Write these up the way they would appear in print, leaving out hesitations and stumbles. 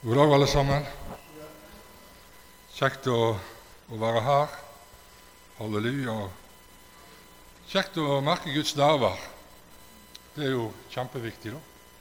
God dag alle sammen. Kjekt å være her. Halleluja. Kjekt å merke Guds nærvær. Det er jo kjempeviktig da.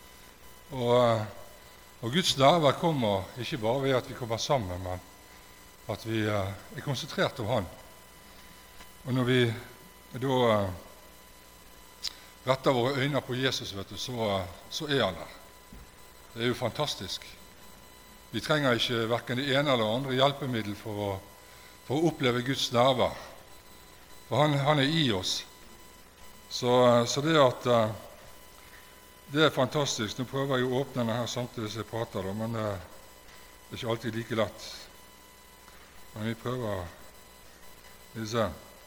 Og Guds nærvær kommer ikke bare ved at vi kommer sammen, men at vi er konsentrert om Han. Og når vi da retter våre øyne på Jesus, så er Han der. Det er jo fantastisk. Vi trenger ikke hverken det ene eller andre hjelpemiddel for å oppleve Guds nærvær. For han er i oss. Så det at det er fantastisk. Nå prøver jeg å åpne denne her samtidig som jeg prater, men det er ikke alltid like lett. Men vi prøver. Det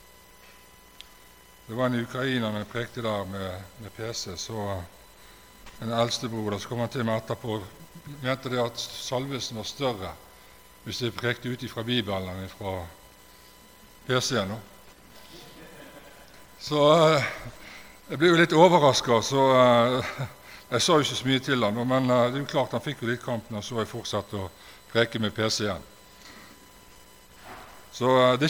var en ukrainer når jeg prekte der med PC, så en eldstebror, så kom han til meg etterpå, mente det at salvelsen var større hvis jeg prekte ut ifra Bibelen enn fra PC-en. Så jeg ble jo litt overrasket, så jeg sa jo ikke så mye til han, men det er jo klart han fikk jo litt kamp når så jeg fortsatte å preke med PC-en. Så det er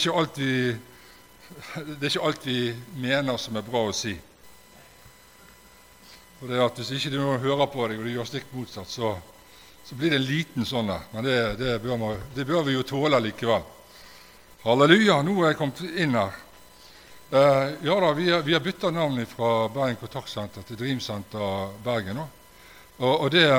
ikke alt vi mener som er bra å si. Og det er at hvis ikke noen hører på deg og du gjør stikk motsatt, så blir det en liten sånn der. Men det bør vi jo tåle likevel. Halleluja, nå er jeg kommet inn her. Ja da, vi har byttet navn fra Bergen Kontaktsenter til Dream Center Bergen. Og det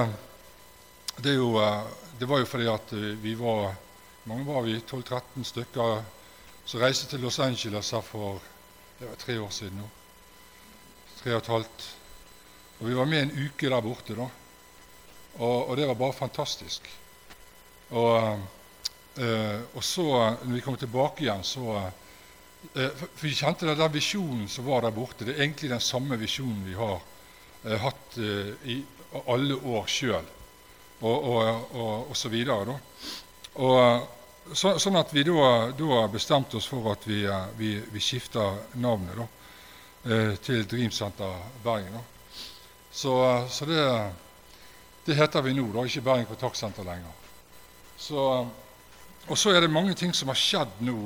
var jo fordi at mange var vi, 12-13 stykker, som reiste til Los Angeles her for 3 år siden nå. 3,5. Og vi var med en uke der borte da, og det var bare fantastisk. Og så, når vi kom tilbake igjen, for vi kjente at den visjonen som var der borte, det er egentlig den samme visjonen vi har hatt i alle år selv, og så videre da. Og sånn at vi da bestemte oss for at vi skifter navnet da, til Dream Center Bergen da. Så det heter vi nå, da, ikke Bergen Kontaktsenter lenger. Og så er det mange ting som har skjedd nå.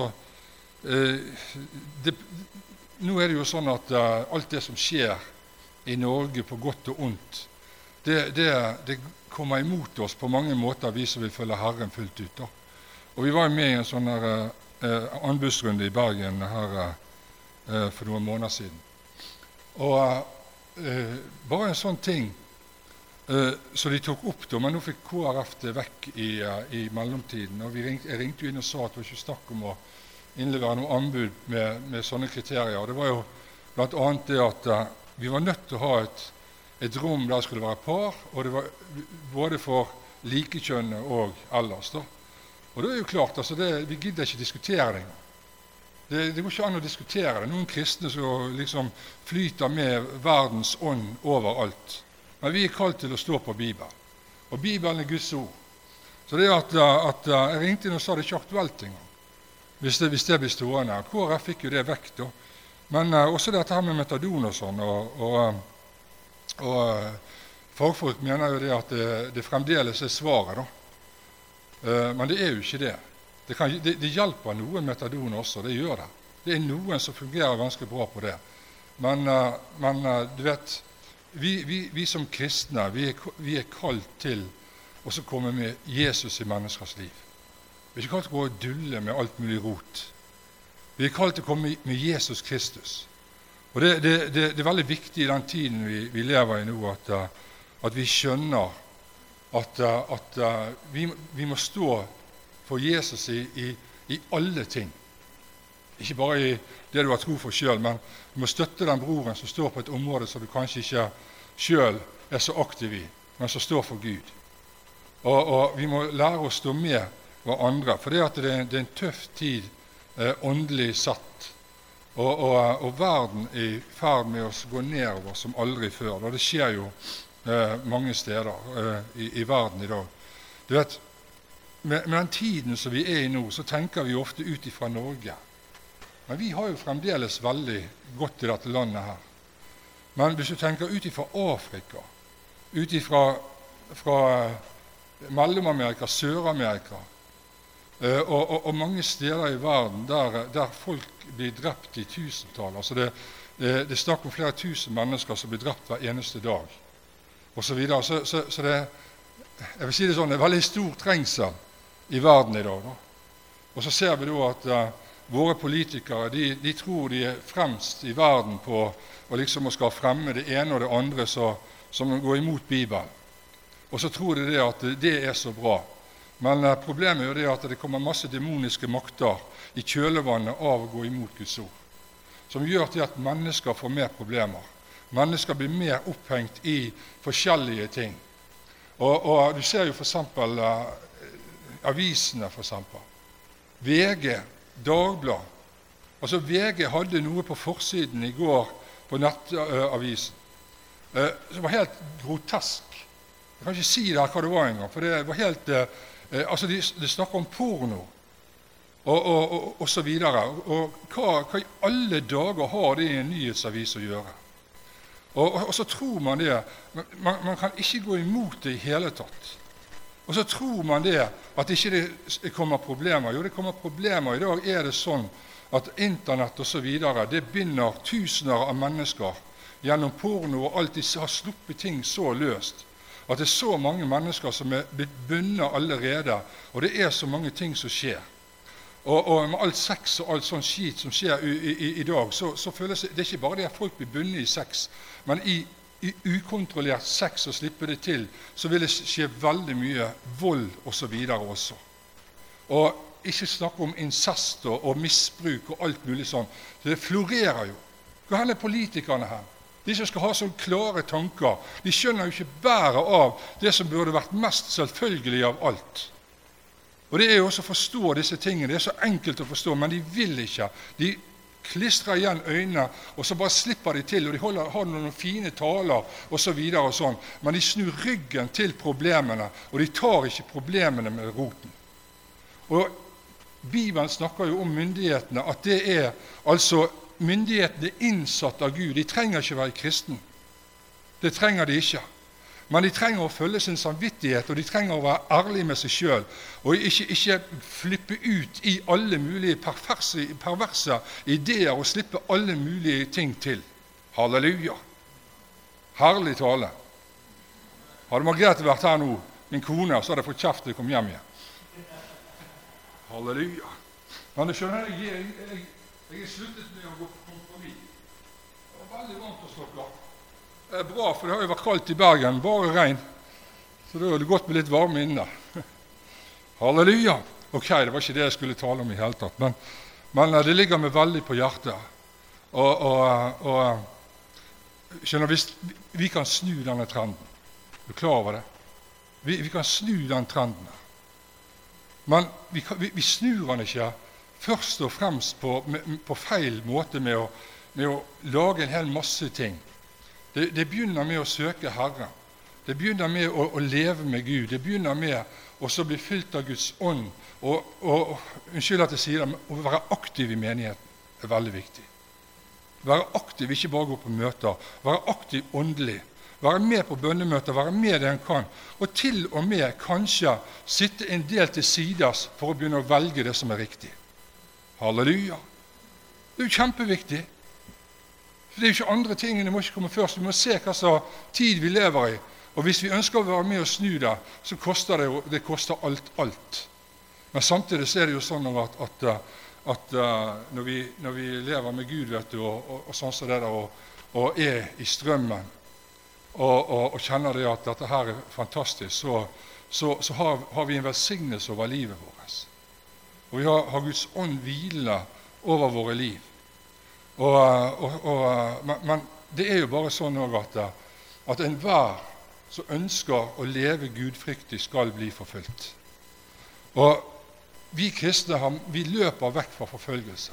Nå er det jo sånn at alt det som skjer i Norge på godt og ondt, det kommer imot oss på mange måter, vi som vil følge Herren fullt ut. Da. Og vi var med i en sånn anbudsrunde i Bergen her for noen måneder siden. Og bare en sånn ting så de tok opp da, men nå fikk KrF det vekk i mellomtiden, og jeg ringte jo inn og sa at det var ikke snakk om å innlevere noe anbud med sånne kriterier. Og det var jo blant annet det at vi var nødt til å ha et rom der skulle være par, og det var både for likekjønne og ellers da. Og det er jo klart, altså vi gidder ikke diskutere det engang. Det går ikke an å diskutere det. Noen kristne som liksom flyter med verdens ånd overalt. Men vi er kalt til å stå på Bibelen. Og Bibelen er Guds ord. Så det at jeg ringte inn og sa det ikke aktuelt engang. Hvis det blir stående. KrF fikk jo det vekk da. Men også dette her med metadon og sånn. Og fagfolk mener jo det at det fremdeles er svaret da. Men det er jo ikke det. Det hjelper noen metadon også, det gjør det. Det er noen som fungerer ganske bra på det. Men du vet, vi som kristne, vi er kalt til å komme med Jesus i menneskers liv. Vi er ikke kalt til å gå og dulle med alt mulig rot. Vi er kalt til å komme med Jesus Kristus. Og det er veldig viktig i den tiden vi lever i nå, at vi skjønner at vi må stå for Jesus i alle ting. Ikke bare i det du har tro for selv, men du må støtte den broren som står på et område som du kanskje ikke selv er så aktiv i, men som står for Gud. Og vi må lære å stå med hverandre, for det er en tøff tid åndelig satt. Og verden er i ferd med å gå nedover som aldri før. Og det skjer jo mange steder i verden i dag. Du vet, med den tiden som vi er i nå, så tenker vi ofte ut ifra Norge. Men vi har jo fremdeles veldig godt i dette landet her. Men hvis du tenker ut ifra Afrika, ut ifra Mellom-Amerika, Sør-Amerika, og mange steder i verden der folk blir drept i tusentall. Altså det er snakk om flere tusen mennesker som blir drept hver eneste dag, og så videre. Så det, jeg vil si det sånn, det er veldig stor trengsel i verden i dag. Og så ser vi da at våre politikere, de tror de er fremst i verden på å liksom skal fremme det ene og det andre som går imot Bibelen. Og så tror de det at det er så bra. Men problemet er jo det at det kommer masse demoniske makter i kjølevannet av å gå imot Guds ord, som gjør til at mennesker får mer problemer. Mennesker blir mer opphengt i forskjellige ting. Og du ser jo for eksempel avisene, for eksempel. VG, Dagblad. Altså VG hadde noe på forsiden i går på nettavisen som var helt grotesk. Jeg kan ikke si det her hva det var engang, for det var helt altså de snakker om porno og så videre. Og hva i alle dager har det i en nyhetsavis å gjøre? Og så tror man det, man kan ikke gå imot det i hele tatt. Og så tror man det at ikke det kommer problemer. Jo, det kommer problemer. I dag er det sånn at internett og så videre, det binder tusener av mennesker gjennom porno, og alt de har sluppet ting så løst, at det er så mange mennesker som er blitt bundet allerede, og det er så mange ting som skjer. Og med alt sex og alt sånn skit som skjer i dag, så føles det ikke bare det at folk blir bundet i sex, men i ukontrollert sex og slippe det til, så vil det skje veldig mye vold og så videre også. Og ikke snakke om incest og misbruk og alt mulig sånn. Så det florerer jo. Hva er politikerne her? De som skal ha sånne klare tanker, de skjønner jo ikke bæret av det som burde vært mest selvfølgelig av alt. Og det er jo også å forstå disse tingene. Det er så enkelt å forstå, men de vil ikke. De klistrer igjen øynene, og så bare slipper de til, og de har noen fine taler og så videre og sånn. Men de snur ryggen til problemene, og de tar ikke problemene med roten. Og Bibelen snakker jo om myndighetene, at det er altså myndighetene innsatt av Gud. De trenger ikke være kristen. Det trenger de ikke. Men de trenger å følge sin samvittighet, og de trenger å være ærlige med seg selv, og ikke flippe ut i alle mulige perverse ideer og slippe alle mulige ting til. Halleluja! Herlig tale. Hadde Margrethe vært her nå, min kone, så hadde jeg fått kjeft til å komme hjem igjen. Halleluja! Men du skjønner, jeg er sluttet med å gå på kompromiss. Det var veldig varmt hos dere. Det er bra, for det har jo vært kaldt i Bergen, bare regn. Så da er det godt med litt varme inne. Halleluja! Ok, det var ikke det jeg skulle tale om i hele tatt, men det ligger meg veldig på hjertet. Og skjønner, hvis vi kan snu denne trenden, er du klar over det? Vi kan snu den trenden. Men vi snur den ikke først og fremst på feil måte med å lage en hel masse ting. Det begynner med å søke Herren. Det begynner med å leve med Gud. Det begynner med å bli fylt av Guds ånd. Og unnskyld at jeg sier det, men å være aktiv i menigheten er veldig viktig. Være aktiv, ikke bare gå på møter. Være aktiv åndelig. Være med på bønnemøter, være med det en kan. Og til og med kanskje sitte en del til sides for å begynne å velge det som er riktig. Halleluja! Det er jo kjempeviktig. For det er jo ikke andre tingene må ikke komme først. Vi må se hva slags tid vi lever i. Og hvis vi ønsker å være med og snu det, så koster det koster alt. Men samtidig så er det jo sånn at når vi lever med Gud, vet du, og sånn som det der, og er i strømmen, og kjenner det at dette her er fantastisk, så har vi en velsignelse over livet vårt. Og vi har Guds ånd hvilende over våre liv. Men det er jo bare sånn at enhver som ønsker å leve gudfryktig skal bli forfulgt. Og vi kristne vi løper vekk fra forfølgelse.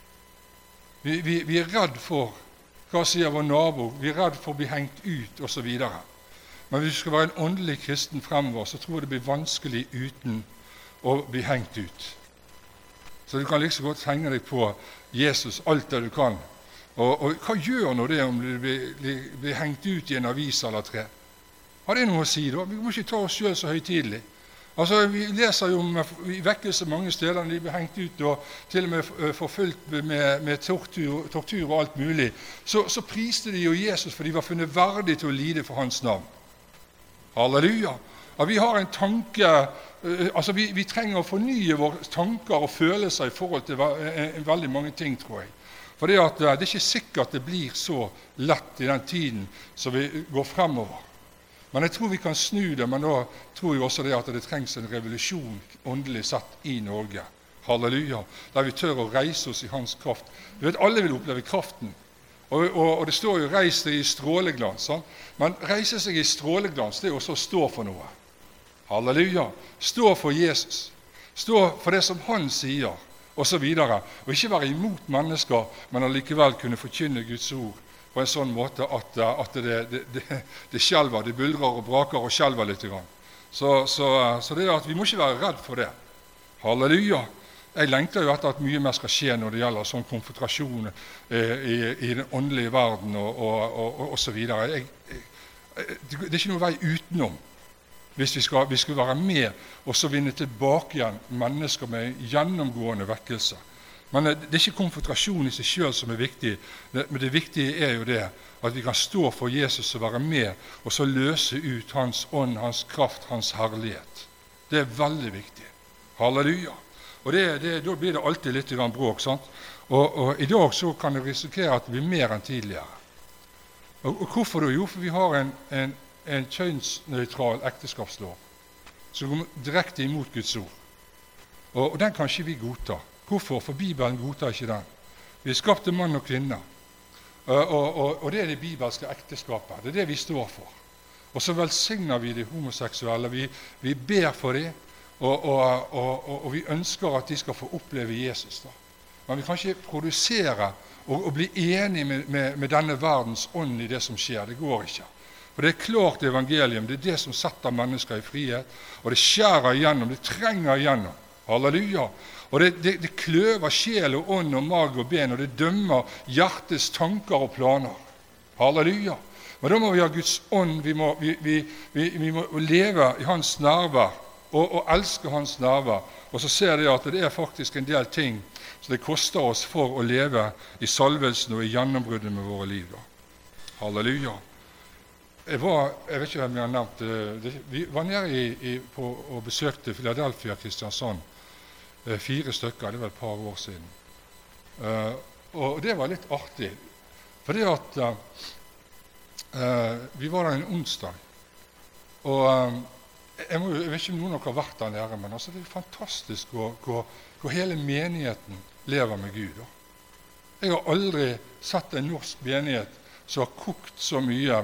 Vi er redd for hva sier vår nabo, vi er redd for å bli hengt ut og så videre. Men hvis du skal være en åndelig kristen fremover, så tror jeg det blir vanskelig uten å bli hengt ut. Så du kan liksom godt henge deg på Jesus alt det du kan. Og hva gjør nå det om du blir hengt ut i en avis eller tre? Har det noe å si da? Vi må ikke ta oss selv så høytidelig. Altså, vi leser jo om i vekkelse mange steder når de ble hengt ut og til og med forfulgt med tortur og alt mulig. Så priste de jo Jesus for de var funnet verdig til å lide for hans navn. Halleluja! Ja, vi har en tanke, altså vi trenger å fornye våre tanker og følelser i forhold til veldig mange ting, tror jeg. For det er ikke sikkert det blir så lett i den tiden som vi går fremover. Men jeg tror vi kan snu det, men da tror jeg også at det trengs en revolusjon åndelig sett i Norge. Halleluja! Der vi tør å reise oss i hans kraft. Du vet, alle vil oppleve kraften. Og det står jo 'reis deg i stråleglans'. Sånn? Men reise seg i stråleglans, det er også å stå for noe. Halleluja! Stå for Jesus. Stå for det som han sier, og så videre. Og ikke være imot mennesker, men allikevel kunne forkynne Guds ord på en sånn måte at det skjelver, det buldrer og braker og skjelver litt. Så det at vi må ikke være redd for det. Halleluja! Jeg lengter jo etter at mye mer skal skje når det gjelder sånn konfrontasjon i den åndelige verden og så videre. Det er ikke noe vei utenom hvis vi skal være med og så vinne tilbake igjen mennesker med gjennomgående vekkelse. Men det er ikke konfrontasjon i seg selv som er viktig, men det viktige er jo det at vi kan stå for Jesus og være med og så løse ut hans ånd, hans kraft, hans herlighet. Det er veldig viktig. Halleluja! Og da blir det alltid litt bråk, sant? Og i dag så kan det risikere at det blir mer enn tidligere. Og hvorfor da? Jo, for vi har en kjønnsnøytral ekteskapslov som går direkte imot Guds ord. Og den kan ikke vi godta. Hvorfor? For Bibelen godtar ikke den. Vi er skapt til mann og kvinne. Og det er det bibelske ekteskapet. Det er det vi står for. Og så velsigner vi de homoseksuelle. Vi ber for dem. Og vi ønsker at de skal få oppleve Jesus. Da. Men vi kan ikke produsere og bli enige med denne verdens ånd i det som skjer. Det går ikke. For det er klart evangelium, det er det som setter mennesker i frihet, og det skjærer igjennom, det trenger igjennom. Halleluja! Og det kløver sjel og ånd og mag og ben, og det dømmer hjertets tanker og planer. Halleluja! Men da må vi ha Guds ånd, vi må leve i hans nærvær, og elske hans nærvær. Og så ser jeg at det er faktisk en del ting som det koster oss for å leve i salvelsen og i gjennombruddet med våre liv. Da. Halleluja! Jeg vet ikke om jeg har nevnt det. Vi var nede og besøkte Philadelphia, Kristiansand. 4 stykker, det var et par år siden. Og det var litt artig. For det at vi var der en onsdag. Og jeg vet ikke om noen av dere har vært der nede, men altså, det er fantastisk hvor hele menigheten lever med Gud. Da. Jeg har aldri sett en norsk menighet som har kokt så mye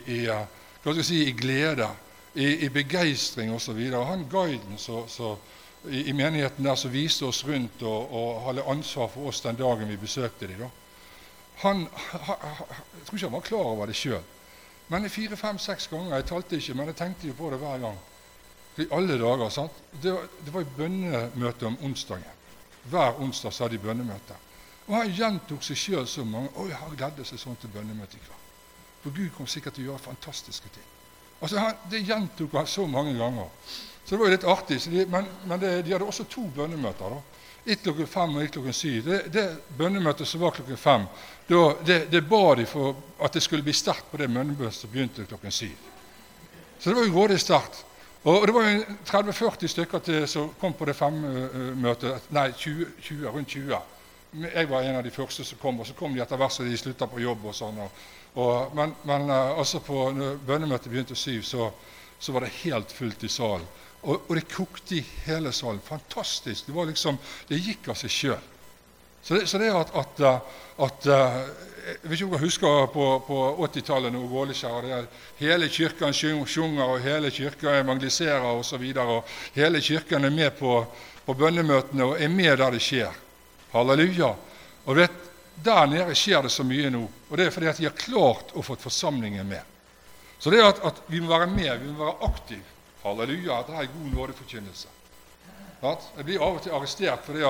i glede, i begeistring og så videre. Han guiden i menigheten der som viste oss rundt og hadde ansvar for oss den dagen vi besøkte dem. Jeg tror ikke han var klar over det selv. Men 4, 5, 6 ganger, jeg talte ikke, men jeg tenkte jo på det hver gang. I alle dager, sant? Det var i bønnemøte om onsdagen. Hver onsdag så hadde de bønnemøte. Og han gjentok seg selv så mange. Jeg har gledet seg sånn til bønnemøte i kveld. For Gud kom sikkert til å gjøre fantastiske ting. Altså, det gjentok han så mange ganger. Så det var jo litt artig. Men de hadde også 2 bønnemøter. Da. Et klokken 5 og et klokken 7. Det bønnemøtet som var klokken 5, det ba de for at det skulle bli sterkt på det bønnemøtet som begynte klokken 7. Så det var jo grådig sterkt. Og det var jo 30-40 stykker til som kom på det 5-møtet. Nei, 20, rundt 20. Jeg var en av de første som kom, og så kom de etter hvert så de sluttet på jobb og sånn. Men altså på bønnemøtet begynte 7, så var det helt fullt i salen. Og det kokte i hele salen. Fantastisk. Det var liksom, det gikk av seg selv. Så det at jeg vet ikke om dere husker på 80-tallet når Gåleskjær, hele kirken sjunger, og hele kirken evangeliserer og så videre, og hele kirken er med på bønnemøtene og er med der det skjer. Halleluja! Og vet, der nede skjer det så mye nå, og det er fordi at de har klart å få forsamlingen med. Så det er at vi må være med, vi må være aktive. Halleluja, det er god nådeforkynnelse. Jeg blir av og til arrestert fordi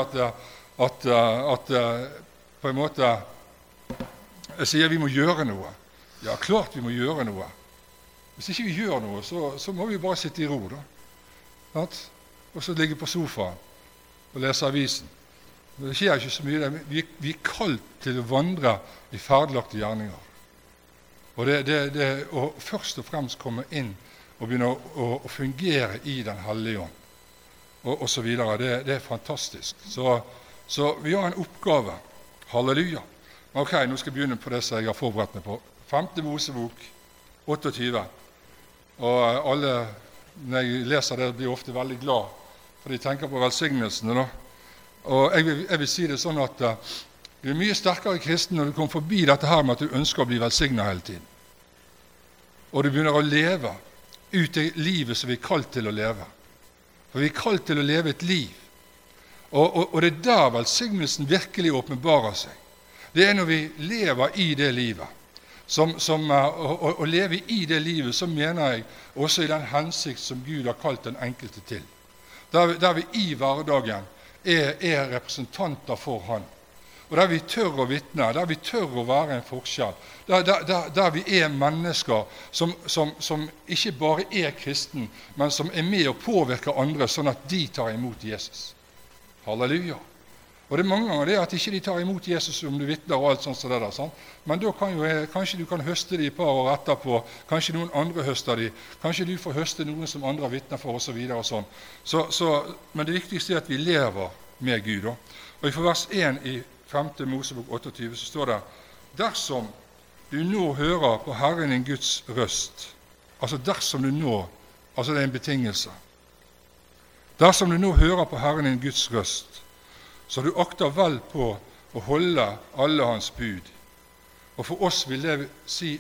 at på en måte jeg sier vi må gjøre noe. Ja, klart vi må gjøre noe. Hvis ikke vi gjør noe, så må vi bare sitte i ro, da. Sant? Og så ligge på sofaen og lese avisen. Det skjer ikke så mye. Vi er kalt til å vandre i ferdiglagte gjerninger. Og det å først og fremst komme inn og begynne å fungere i Den hellige ånd, og så videre, det er fantastisk. Så vi har en oppgave. Halleluja. Ok, nå skal jeg begynne på det som jeg har forberedt meg på. 5. Mosebok 28. Og alle, når jeg leser det, blir ofte veldig glad, for de tenker på velsignelsene da. Og jeg vil si det sånn at du er mye sterkere kristen når du kommer forbi dette her med at du ønsker å bli velsignet hele tiden. Og du begynner å leve ut i livet som vi er kalt til å leve. For vi er kalt til å leve et liv. Og det er der velsignelsen virkelig åpenbarer seg. Det er når vi lever i det livet. Å leve i det livet, så mener jeg også i den hensikt som Gud har kalt den enkelte til. Der vi i hverdagen er representanter for Han. Og der vi tør å vitne, der vi tør å være en forskjell, der vi er mennesker som ikke bare er kristen, men som er med å påvirke andre sånn at de tar imot Jesus. Halleluja. Og det er mange ganger det at ikke de tar imot Jesus om du vitner og alt sånt som det der, sant? Men da kanskje du kan høste de et par år etterpå, kanskje noen andre høster de, kanskje du får høste noen som andre vitner for, og så videre og sånn. Men det viktigste er at vi lever med Gud. Og i vers 1 i 5. Mosebok 28 så står det: dersom du nå hører på Herren din Guds røst, altså dersom du nå, altså det er en betingelse, dersom du nå hører på Herren din Guds røst, så du akter vel på å holde alle hans bud. Og for oss vil det si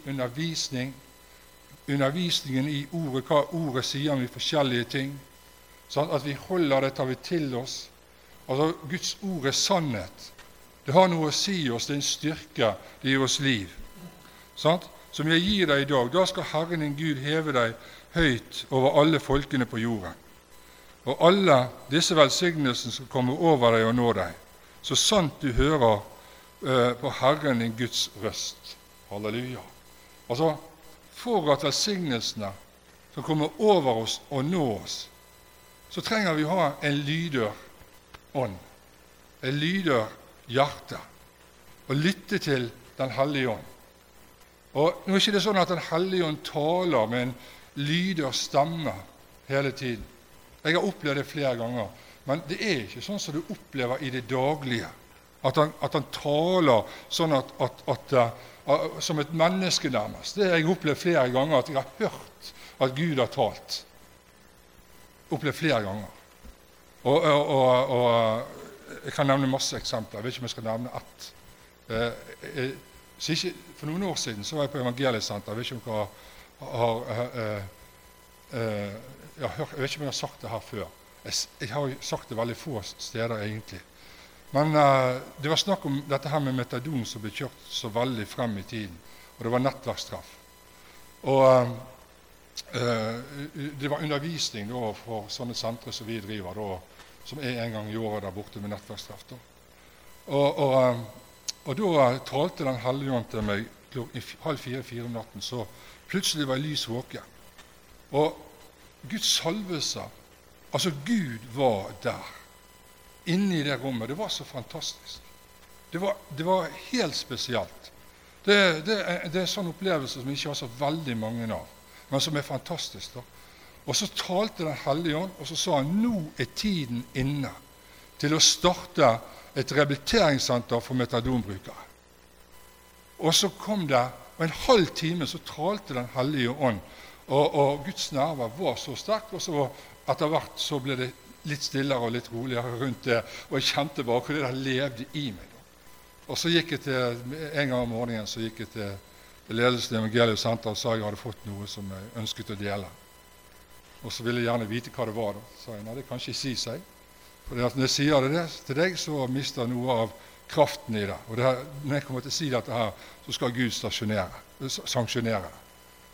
undervisningen i ordet, hva ordet sier om de forskjellige ting, sånn at vi holder det, tar vi til oss. Altså Guds ord er sannhet. Det har noe å si oss, det er en styrke, det gir oss liv. Sant? Som jeg gir deg i dag, da skal Herren din Gud heve deg høyt over alle folkene på jorden. Og alle disse velsignelsene skal komme over deg og nå deg, så sant du hører på Herren din Guds røst. Halleluja. Altså, for at velsignelsene skal komme over oss og nå oss, så trenger vi ha en lydør ånd, en lydør hjerte, og lytte til Den hellige ånd. Og nå er ikke det sånn at Den hellige ånd taler med en lydør stemme hele tiden. Jeg har opplevd det flere ganger, men det er ikke sånn som du opplever i det daglige, at han taler sånn som et menneske nærmest. Det har jeg opplevd flere ganger, at jeg har hørt at Gud har talt. Opplevd flere ganger. Og jeg kan nevne masse eksempler. Jeg vet ikke om jeg skal nevne ett. For noen år siden så var jeg på Evangeliesenter. Jeg vet ikke om jeg har sagt det her før. Jeg har jo sagt det veldig få steder egentlig. Men det var snakk om dette her med metadon som ble kjørt så veldig frem i tiden. Og det var nettverkstreff. Og det var undervisning da, for sånne sentre som vi driver da, som er en gang i året der borte med nettverkstreff. Og da talte Den hellige ånd til meg klokken 3:30 om natten, så plutselig var jeg lys våken. Og Guds salvelse, altså Gud var der, inne i det rommet. Det var så fantastisk. Det var helt spesielt. Det er sånn opplevelse som ikke har så veldig mange av, men som er fantastisk da. Og så talte Den hellige ånd, og så sa han, nå er tiden inne til å starte et rehabiliteringssenter for metadonbrukere. Og så kom det, og en halv time så talte Den hellige ånd, og Guds nærvær var så sterkt, og så etter hvert så ble det litt stillere og litt roligere rundt det, og jeg kjente bare hvor det der levde i meg. Da. Og så gikk jeg til, en gang om morgenen, så gikk jeg til ledelsen i Evangeliesenter og sa jeg hadde fått noe som jeg ønsket å dele. Og så ville jeg gjerne vite hva det var da. Så sa jeg, nei, det kan ikke si seg. For når jeg sier det til deg, så mister noe av kraften i det. Og når jeg kommer til å si dette her, så skal Gud sanksjonere det.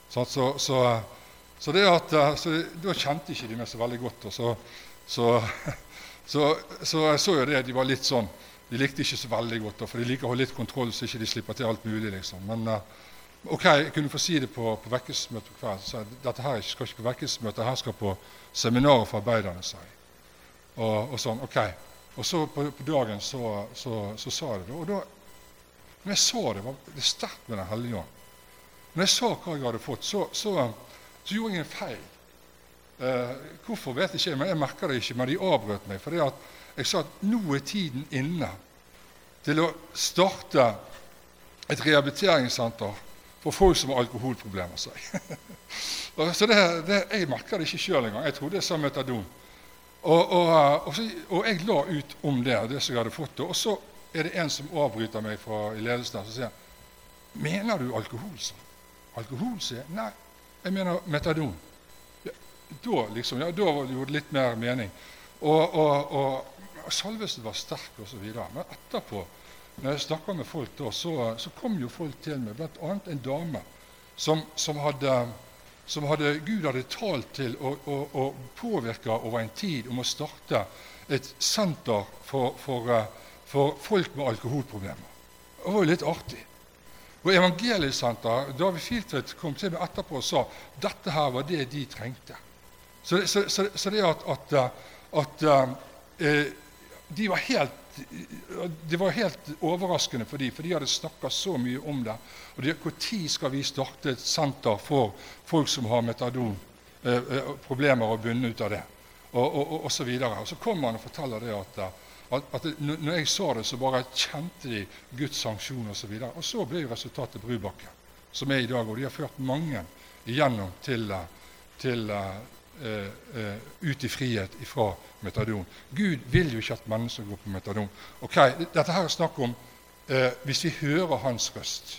Så da kjente ikke de meg så veldig godt. Og så jeg så jo det, de var litt sånn, de likte ikke så veldig godt, for de liker å ha litt kontroll, så ikke de slipper til alt mulig, liksom. Ok, jeg kunne få si det på vekkelsesmøtet på kveld, så dette her skal ikke på vekkelsesmøtet, her skal på seminaret for arbeiderne, sa jeg. Og sånn, ok. Og så på dagen så sa jeg det, og da, når jeg sa det, var det sterkt med den hellige ånd. Når jeg sa hva jeg hadde fått, så gjorde jeg en feil. Hvorfor vet jeg ikke, men jeg merker det ikke, men de avbrøt meg, fordi at jeg sa at nå er tiden inne til å starte et rehabiliteringssenter for folk som har alkoholproblemer, sa jeg. Så jeg merker det ikke selv engang. Jeg trodde jeg sa metadon. Og jeg la ut om det som jeg hadde fått. Og så er det en som avbryter meg i ledelsen, så sier han, mener du alkohol, sa? Alkohol, sier jeg? Nei, jeg mener metadon. Ja, da gjorde det litt mer mening. Og salvelsen var sterk og så videre. Men etterpå, når jeg snakket med folk da, så kom jo folk til meg, blant annet en dame som Gud hadde talt til å påvirke over en tid om å starte et senter for folk med alkoholproblemer. Det var jo litt artig. Og Evangeliesenter, David Filtvedt kom til meg etterpå og sa dette her var det de trengte. Så det at det var helt overraskende for de hadde snakket så mye om det. Og hvor tid skal vi starte et senter for folk som har metadon, problemer og bunne ut av det, og så videre. Og så kommer han og forteller det at når jeg sa det, så bare kjente de Guds sanksjon og så videre. Og så ble jo resultatet Brubakken, som er i dag, og de har ført mange igjennom til ut i frihet ifra metadon. Gud vil jo ikke at mennesker går på metadon. Ok, dette her er snakk om hvis vi hører hans røst.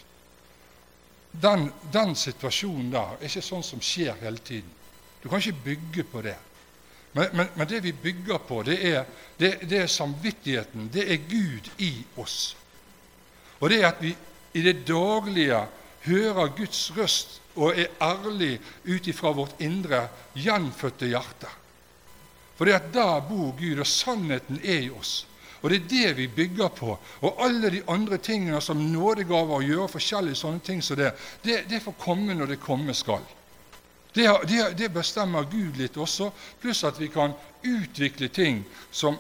Den situasjonen der er ikke sånn som skjer hele tiden. Du kan ikke bygge på det. Men det vi bygger på, det er samvittigheten, det er Gud i oss. Og det er at vi i det daglige hører Guds røst og er ærlig ut ifra vårt indre, gjenfødte hjerte. For det at der bor Gud, og sannheten er i oss. Og det er det vi bygger på. Og alle de andre tingene som nådegaver og gjør forskjellige sånne ting som det får komme når det komme skal. Det bestemmer Gud litt også, pluss at vi kan utvikle ting som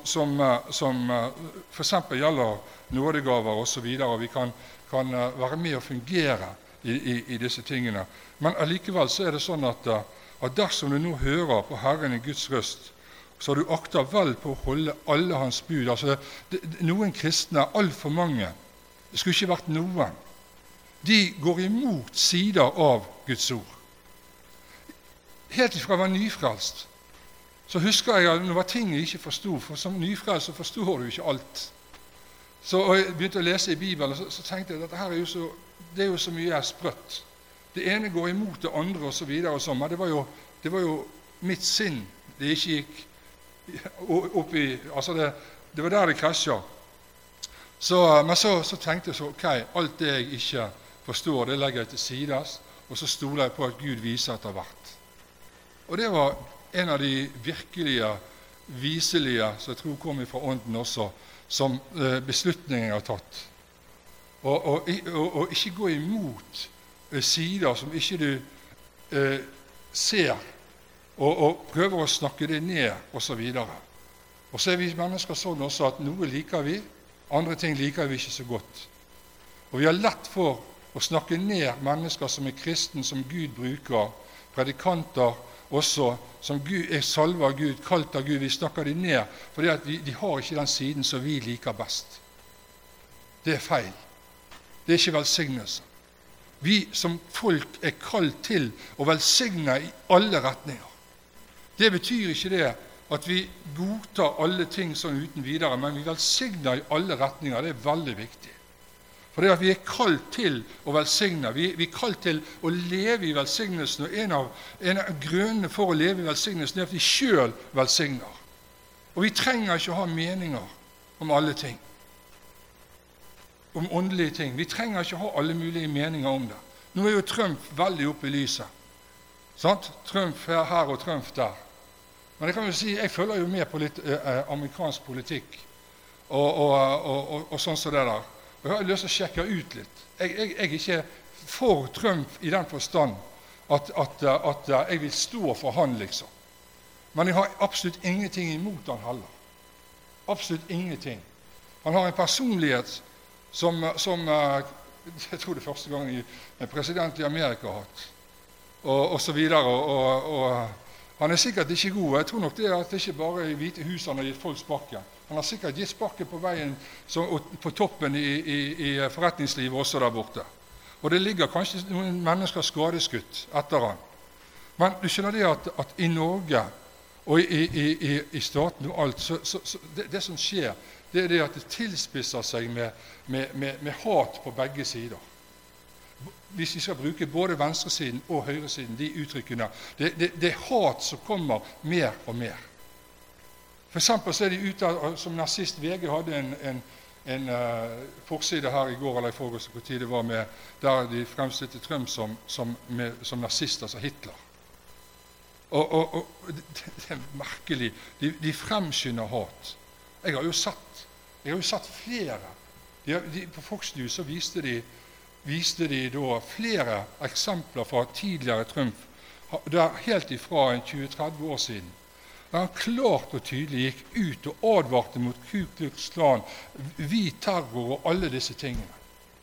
for eksempel gjelder nådegaver og så videre, og vi kan være med og fungere i disse tingene. Men allikevel så er det sånn at dersom du nå hører på Herren i Guds røst, så du akter vel på å holde alle hans bud. Altså, noen kristne, alt for mange, det skulle ikke vært noen. De går imot sider av Guds ord. Helt ifra jeg var nyfrelst, så husker jeg at det var ting jeg ikke forstod, for som nyfrelst så forstår du ikke alt. Så jeg begynte å lese i Bibelen, så tenkte jeg at det er jo så mye sprøtt. Det ene går imot det andre, og så videre, og sånn, men det var jo mitt sinn. Det ikke gikk opp i, altså det var der det krasjer. Men så tenkte jeg så, ok, alt det jeg ikke forstår, det legger jeg til sides, og så stoler jeg på at Gud viser etter hvert. Og det var en av de virkelige, viselige, som jeg tror kom fra ånden også, som beslutningen jeg har tatt. Og ikke gå imot sider som ikke du ser, og prøver å snakke det ned, og så videre. Og så er vi mennesker sånn også at noe liker vi, andre ting liker vi ikke så godt. Og vi har lett for å snakke ned mennesker som er kristen, som Gud bruker, predikanter også, som er salvet av Gud, kalt av Gud. Vi snakker de ned, fordi at de har ikke den siden som vi liker best. Det er feil. Det er ikke velsignelse. Vi som folk er kalt til å velsigne i alle retninger. Det betyr ikke det at vi godtar alle ting sånn uten videre, men vi velsigner i alle retninger. Det er veldig viktig. For det at vi er kalt til å velsigne, vi er kalt til å leve i velsignelsen, og en av grunnene for å leve i velsignelsen er at vi selv velsigner. Og vi trenger ikke å ha meninger om alle ting, om åndelige ting. Vi trenger ikke å ha alle mulige meninger om det. Nå er jo Trump veldig oppe i lyset. Sant? Trump her og Trump der. Men jeg kan jo si, jeg følger jo med på litt amerikansk politikk, og sånn som det der. Og jeg har lyst til å sjekke ut litt. Jeg er ikke for Trump i den forstand at jeg vil stå for han, liksom. Men jeg har absolutt ingenting imot han heller. Absolutt ingenting. Han har en personlighet som jeg tror det første gang en president i Amerika har hatt, og så videre, og han er sikkert ikke god. Jeg tror nok det at det ikke bare i Hvite hus han har gitt folk sparken. Han har sikkert gitt sparken på veien på toppen i forretningslivet også der borte. Og det ligger kanskje noen mennesker skadeskutt etter han. Men du skjønner det at i Norge og i staten og alt, det som skjer, det er det at det tilspisser seg med hat på begge sider. Hvis vi skal bruke både venstresiden og høyresiden, de uttrykkene, det er hat som kommer mer og mer. For eksempel så er de ute, som nazist, VG hadde en forside her i går eller i forgårs, hvor tid det var med, der de fremstilte Trump som nazist, altså Hitler. Og det er merkelig. De fremskynder hat. Jeg har jo sett flere. På Fox News så viste de da flere eksempler fra tidligere Trump, der helt ifra 20-30 år siden, der han klart og tydelig gikk ut og advarte mot Ku Klux Klan, hvit terror og alle disse tingene.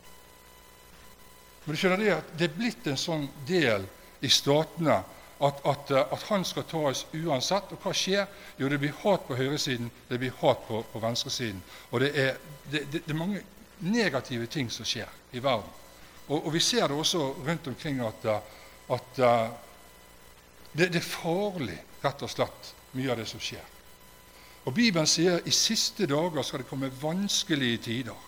Men du skjønner det at det er blitt en sånn del i statene at han skal tas uansett, og hva skjer? Jo, det blir hat på høyresiden, det blir hat på venstresiden, og det er mange negative ting som skjer i verden. Og vi ser det også rundt omkring at det er farlig, rett og slett, mye av det som skjer. Og Bibelen sier i siste dager skal det komme vanskelige tider.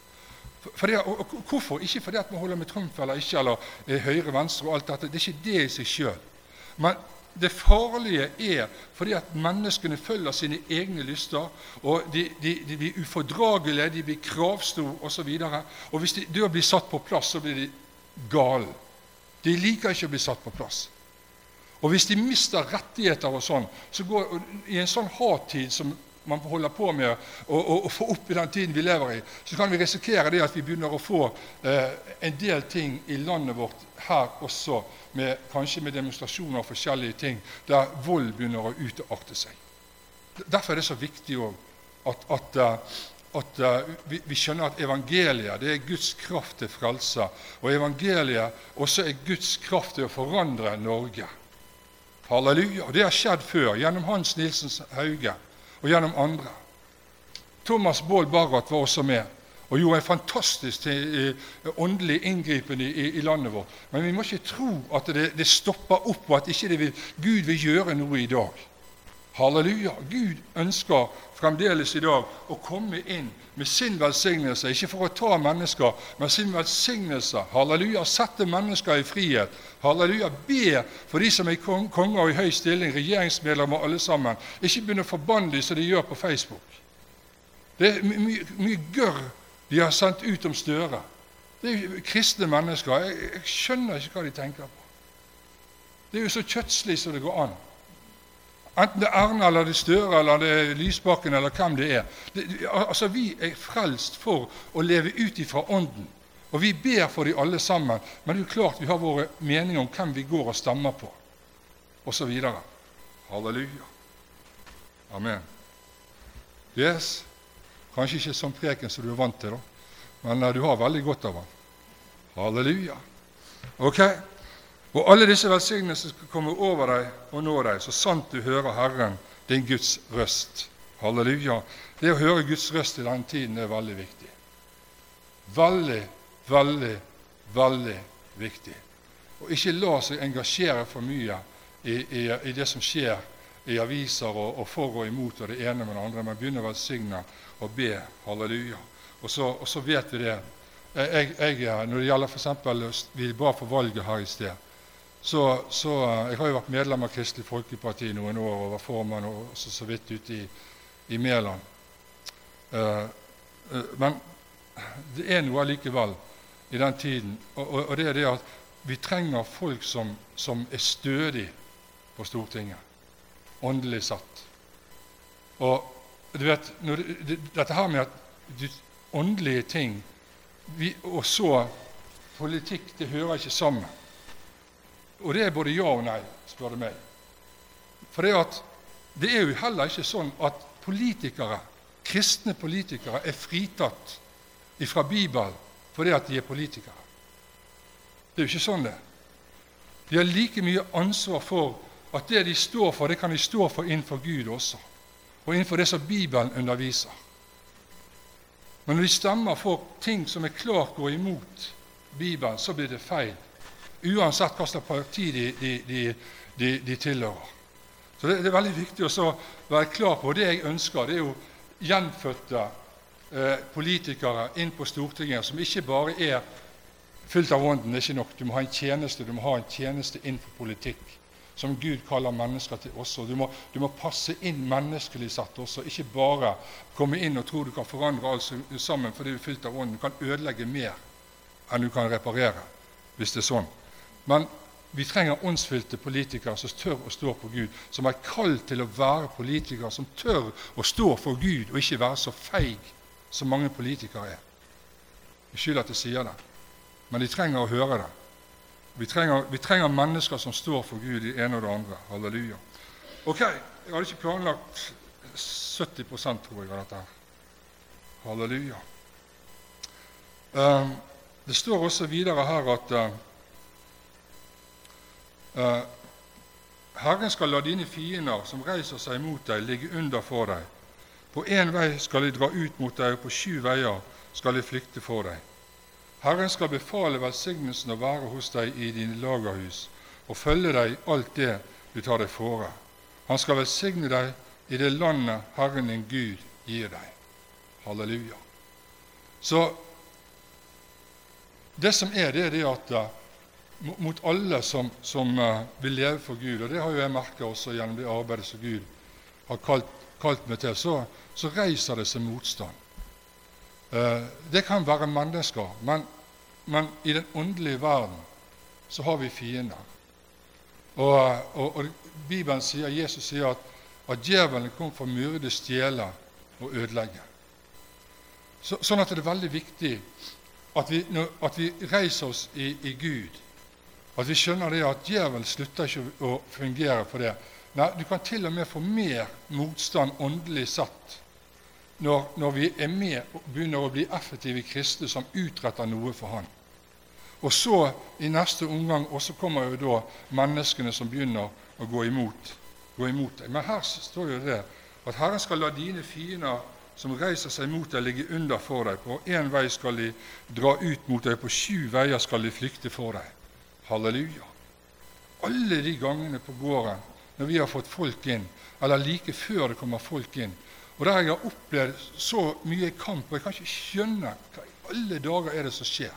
Hvorfor? Ikke fordi at man holder med Trump eller ikke, eller høyre, venstre og alt dette. Det er ikke det i seg selv. Men det farlige er fordi at menneskene følger sine egne lyster, og de blir ufordragelige, de blir kravstore og så videre. Og hvis de da blir satt på plass, så blir de gale. De liker ikke å bli satt på plass. Og hvis de mister rettigheter og sånn, så går i en sånn hattid som man holder på med å få opp i den tiden vi lever i, så kan vi risikere det at vi begynner å få en del ting i landet vårt her også, kanskje med demonstrasjoner og forskjellige ting, der vold begynner å utarte seg. Derfor er det så viktig også at vi skjønner at evangeliet, det er Guds kraft til frelse, og evangeliet også er Guds kraft til å forandre Norge. Halleluja! Og det har skjedd før, gjennom Hans Nilsens Hauge, og gjennom andre. Thomas Baal Barrat var også med, og gjorde en fantastisk åndelig inngripen i landet vårt. Men vi må ikke tro at det stopper opp, og at ikke Gud vil gjøre noe i dag. Halleluja! Gud ønsker fremdeles i dag å komme inn med sin velsignelse, ikke for å ta mennesker, men sin velsignelse. Halleluja! Sette mennesker i frihet. Halleluja! Be for de som er konger og i høy stilling, regjeringsmedlemmer alle sammen. Ikke begynne å forbanne dem som de gjør på Facebook. Det er mye gørr de har sendt ut om Støre. Det er jo kristne mennesker. Jeg skjønner ikke hva de tenker på. Det er jo så kjøttslig som det går an. Enten det er Erna, eller det er Støre, eller det er Lysbakken, eller hvem det er. Altså, vi er frelst for å leve ut ifra ånden. Og vi ber for de alle sammen, men det er jo klart vi har våre meninger om hvem vi går og stemmer på, og så videre. Halleluja. Amen. Yes. Kanskje ikke sånn preken som du er vant til, da, men du har veldig godt av den. Halleluja. Ok? Og alle disse velsignelser skal komme over deg og nå deg, så sant du hører Herren, din Guds røst. Halleluja. Det å høre Guds røst i den tiden er veldig viktig. Veldig, veldig, veldig viktig. Og ikke la seg engasjere for mye i det som skjer i aviser og for og imot og det ene med det andre, men begynner å velsigne og be. Halleluja. Og så vet vi det. Når det gjelder for eksempel, vi ba for valget her i sted, så jeg har jo vært medlem av Kristelig Folkeparti noen år, og var formann og så vidt ute i Mæland. Men det er noe likevel i den tiden, og det er det at vi trenger folk som er stødige på Stortinget, åndelig satt. Og du vet, dette her med at åndelige ting, og så politikk, det hører ikke sammen. Og det er både ja og nei, spør du meg. For det er jo heller ikke sånn at politikere, kristne politikere, er fritatt fra Bibelen fordi at de er politikere. Det er jo ikke sånn det. De har like mye ansvar for at det de står for, det kan de stå for innenfor Gud også, og innenfor det som Bibelen underviser. Men når de stemmer for ting som er klart går imot Bibelen, så blir det feil, uansett hva slags parti de tilhører. Så det er veldig viktig å være klar på. Det jeg ønsker, det er jo gjenfødte politikere inn på Stortinget, som ikke bare er fylt av ånden, det er ikke nok. Du må ha en tjeneste innenfor politikk, som Gud kaller mennesker til også. Du må passe inn menneskelig sett også, ikke bare komme inn og tro du kan forandre alt sammen fordi du er fylt av ånden. Du kan ødelegge mer enn du kan reparere, hvis det er sånn. Men vi trenger åndsfylte politikere som tør å stå på Gud, som er kalt til å være politikere, som tør å stå for Gud og ikke være så feig som mange politikere er. Unnskyld at jeg sier det, men de trenger å høre det. Vi trenger mennesker som står for Gud i det ene og det andre. Halleluja. Ok, jeg hadde ikke planlagt 70% tror jeg av dette. Halleluja. Det står også videre her at Herren skal la dine fiender som reiser seg mot deg ligge under for deg. På en vei skal de dra ut mot deg, og på 7 veier skal de flykte for deg. Herren skal befale velsignelsen å være hos deg i dine lagerhus, og følge deg i alt det du tar deg fore. Han skal velsigne deg i det landet Herren din Gud gir deg. Halleluja. Så det som er det at mot alle som vil leve for Gud, og det har jo jeg merket også gjennom det arbeidet som Gud har kalt meg til, så reiser det seg motstand. Det kan være mennesker, men i den åndelige verden så har vi fiender. Og Bibelen sier, Jesus sier at djevelen kom for å myrde, stjele og ødelegge. Sånn at det er veldig viktig at vi reiser oss i Gud, at vi skjønner det at djevelen slutter ikke å fungere på det. Nei, du kan til og med få mer motstand åndelig sett når vi er med og begynner å bli effektive kristne som utretter noe for han. Og så i neste omgang også kommer jo da menneskene som begynner å gå imot deg. Men her står jo det at Herren skal la dine fiender som reiser seg mot deg ligge under for deg. På en vei skal de dra ut mot deg, på 7 veier skal de flykte for deg. Halleluja. Alle de gangene på gården når vi har fått folk inn, eller like før det kommer folk inn, og der jeg har opplevd så mye kamp, og jeg kan ikke skjønne hva i alle dager er det som skjer.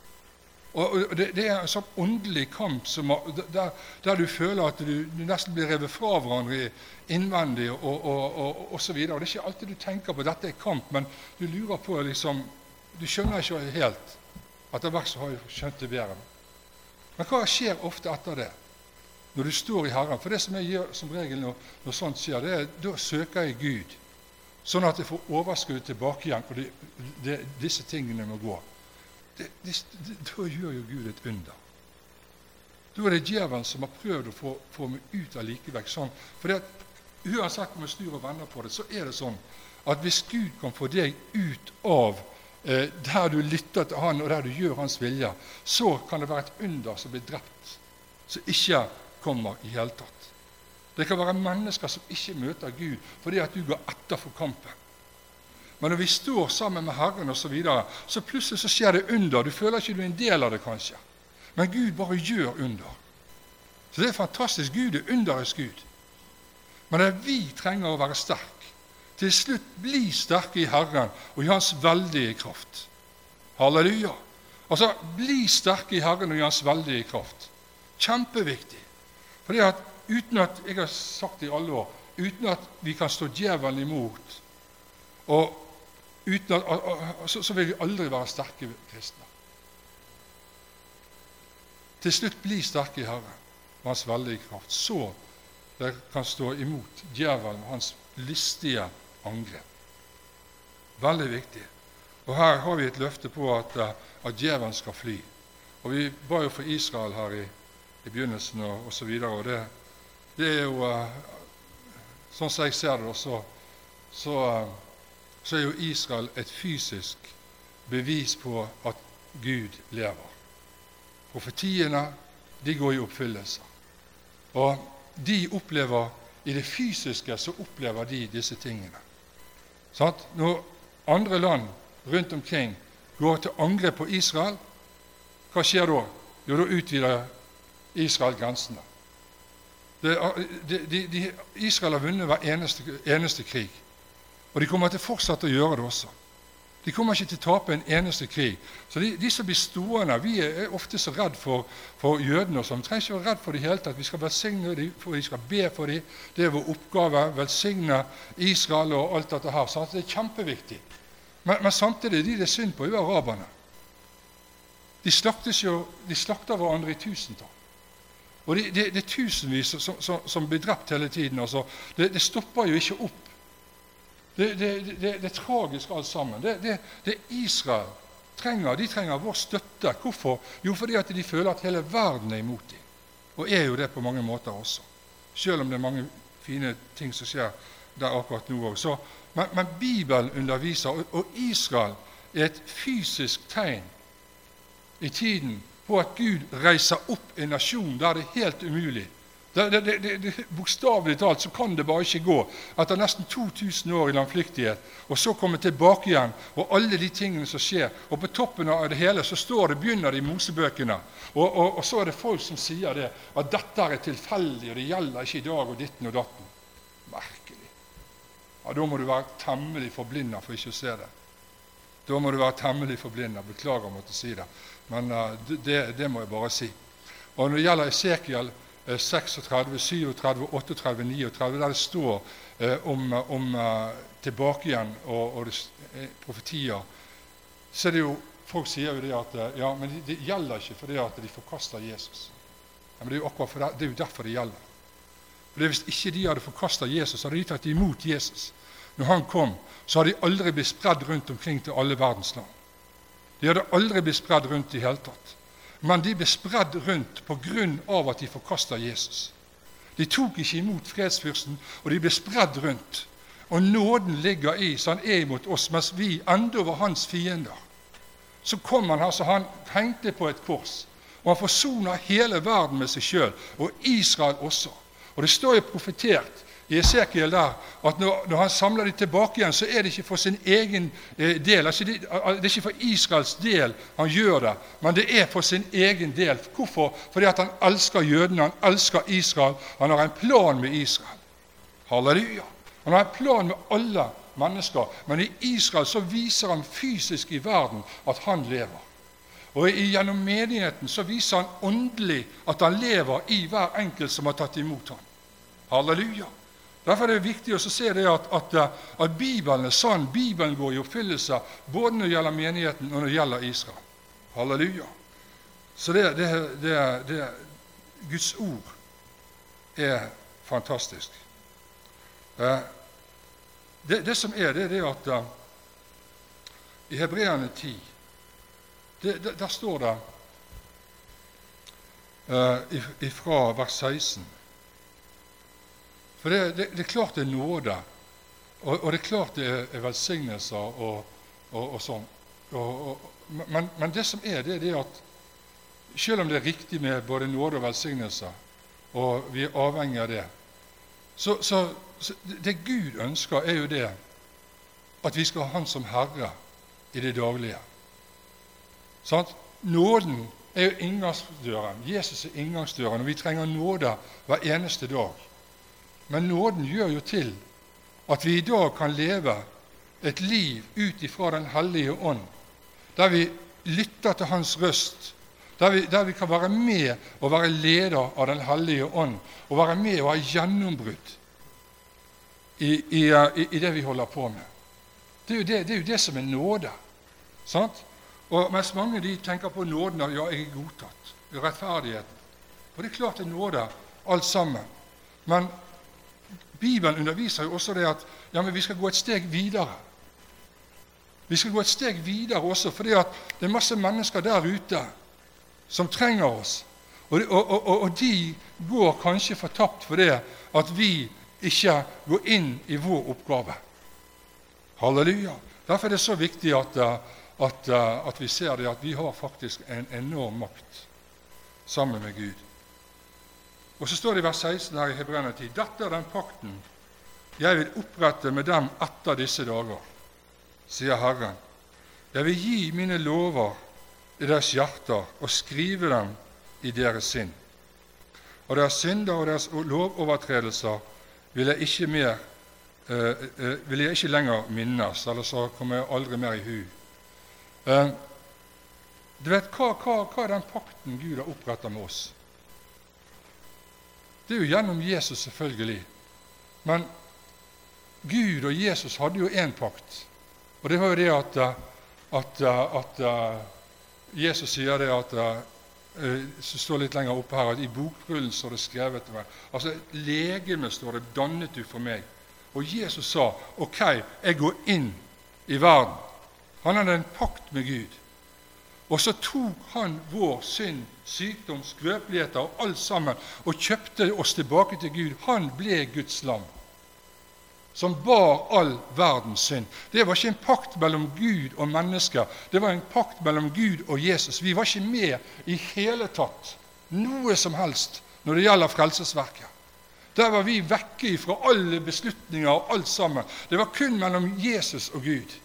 Og det er en sånn åndelig kamp der du føler at du nesten blir revet fra hverandre innvendig og så videre. Og det er ikke alltid du tenker på at dette er kamp, men du lurer på liksom, du skjønner ikke helt. Etter hvert så har jeg skjønt det bedre. Men hva skjer ofte etter det? Når du står i Herren? For det som jeg gjør som regel når sånt skjer, det er da søker jeg Gud, sånn at jeg får overskudd tilbake igjen, og disse tingene må gå. Da gjør jo Gud et under. Da er det djevelen som har prøvd å få meg ut av likevekt. Sånn. For uansett om jeg snur og vender på det, så er det sånn at hvis Gud kan få deg ut av der du lytter til han og der du gjør hans vilje, så kan det være et under som blir drept, som ikke kommer i hele tatt. Det kan være mennesker som ikke møter Gud fordi at du går etter for kampen. Men når vi står sammen med Herren og så videre, så plutselig så skjer det under. Du føler ikke du er en del av det kanskje, men Gud bare gjør under. Så det er fantastisk. Gud er underets Gud. Men det er vi trenger å være sterk. Til slutt bli sterke i Herren og i hans veldige kraft. Halleluja. Altså, bli sterke i Herren og i hans veldige kraft. Kjempeviktig. For det at uten at, jeg har sagt det i alle år, uten at vi kan stå djevelen imot, og uten at, så vil vi aldri være sterke kristne. Til slutt bli sterke i Herren og hans veldige kraft. Så det kan stå imot djevelen og hans listige angrep. Veldig viktig. Og her har vi et løfte på at djevelen skal fly. Og vi ba jo for Israel her i begynnelsen og så videre, og det er jo, sånn som jeg ser det også, så er jo Israel et fysisk bevis på at Gud lever. Profetiene, de går i oppfyllelse. Og de opplever, i det fysiske så opplever de disse tingene. Sånn? Når andre land rundt omkring går til angrep på Israel, hva skjer da? Jo, da utvider Israel grensene. Israel har vunnet hver eneste krig, og de kommer til fortsatt å gjøre det også. De kommer ikke til å tape en eneste krig. Så de som blir stående, vi er ofte så redd for jødene og sånn. Vi trenger ikke være redd for det hele tatt. Vi skal velsigne dem, for vi skal be for dem. Det er vår oppgave, velsigne Israel og alt dette her. Så det er kjempeviktig. Men samtidig, det er synd på, er araberne. De slakter hverandre i tusentall. Og det er tusenvis som blir drept hele tiden. Altså. Det stopper jo ikke opp. Det er tragisk alt sammen. Det Israel trenger, de trenger vår støtte. Hvorfor? Jo, fordi at de føler at hele verden er imot dem. Og er jo det på mange måter også. Selv om det er mange fine ting som skjer der akkurat nå også. Men Bibelen underviser, og Israel er et fysisk tegn i tiden på at Gud reiser opp en nasjon der det er helt umulig. Bokstavelig talt så kan det bare ikke gå etter nesten 2000 år i landflyktighet, og så komme tilbake igjen, og alle de tingene som skjer, og på toppen av det hele så begynner det i Mosebøkene, og så er det folk som sier det, at dette er tilfeldig, og det gjelder ikke i dag, og ditten og datten. Merkelig. Ja, da må du være temmelig forblindet for ikke å se det. Da må du være temmelig forblindet, beklager å måtte si det, men det må jeg bare si. Og når det gjelder Esekiel 36, 37, 38, 39, der det står om tilbake igjen og profetier, så er det jo, folk sier jo det at ja, men det gjelder ikke fordi at de forkaster Jesus. Ja, men det er jo akkurat for det er jo derfor det gjelder. For hvis ikke de hadde forkastet Jesus, så hadde de tatt imot Jesus. Når han kom, så hadde de aldri blitt spredd rundt omkring til alle verdens land. De hadde aldri blitt spredd rundt i hele tatt. Men de ble spredd rundt på grunn av at de forkastet Jesus. De tok ikke imot fredsfyrsten, og de ble spredd rundt. Og nåden ligger i, så han er imot oss, mens vi enda var hans fiender. Så kom han her, så han hengte på et kors, og han forsoner hele verden med seg selv, og Israel også. Og det står jo profetert i Esekiel der, at når han samler de tilbake igjen, så er det ikke for sin egen del, altså det er ikke for Israels del han gjør det, men det er for sin egen del. Hvorfor? Fordi at han elsker jødene, han elsker Israel, han har en plan med Israel. Halleluja! Han har en plan med alle mennesker, men i Israel så viser han fysisk i verden at han lever. Og gjennom menigheten så viser han åndelig at han lever i hver enkelt som har tatt imot ham. Halleluja! Derfor er det viktig å se det at Bibelen er sann. Bibelen går i oppfyllelse både når det gjelder menigheten og når det gjelder Israel. Halleluja! Så Guds ord er fantastisk. Det som er at i Hebreerne 10, der står det fra vers 16. For det er klart det er nåde, og det er klart det er velsignelser og sånn. Men det som er, det er at selv om det er riktig med både nåde og velsignelser, og vi er avhengig av det, så det Gud ønsker er jo det at vi skal ha han som Herre i det daglige. Sånn? Nåden er jo inngangsdøren. Jesus er inngangsdøren, og vi trenger nåde hver eneste dag. Men nåden gjør jo til at vi i dag kan leve et liv ut ifra den hellige ånd, der vi lytter til hans røst, der vi kan være med og være leder av den hellige ånd, og være med og ha gjennombrudd i det vi holder på med. Det er jo det som er nåde. Sant? Og mens mange de tenker på nåden, ja, jeg er godtatt, rettferdigheten. Og det er klart det er nåde, alt sammen. Men Bibelen underviser jo også det at ja, men vi skal gå et steg videre. Vi skal gå et steg videre også, fordi at det er masse mennesker der ute som trenger oss. Og de går kanskje fortapt for det at vi ikke går inn i vår oppgave. Halleluja! Derfor er det så viktig at vi ser det, at vi har faktisk en enorm makt sammen med Gud. Og så står det i vers 16 her i Hebreerne 10, «Dette er den pakten jeg vil opprette med dem etter disse dager, sier Herren. Jeg vil gi mine lover i deres hjerter og skrive dem i deres sinn. Og deres synder og deres lovovertredelser vil jeg ikke lenger minnes, eller så kommer jeg aldri mer i hu. Du vet, hva er den pakten Gud har opprettet med oss? Det er jo gjennom Jesus selvfølgelig, men Gud og Jesus hadde jo en pakt, og det var jo det at Jesus sier det at så står litt lenger oppe her, at i bokrullen står det skrevet til meg. Altså, legeme står det, dannet du for meg. Og Jesus sa, ok, jeg går inn i verden. Han hadde en pakt med Gud. Og så tok han vår synd, sykdom, skrøpeligheter og alt sammen, og kjøpte oss tilbake til Gud. Han ble Guds lam, som bar all verdens synd. Det var ikke en pakt mellom Gud og mennesker, det var en pakt mellom Gud og Jesus. Vi var ikke med i hele tatt noe som helst når det gjelder frelsesverket. Der var vi vekke fra alle beslutninger og alt sammen. Det var kun mellom Jesus og Gud.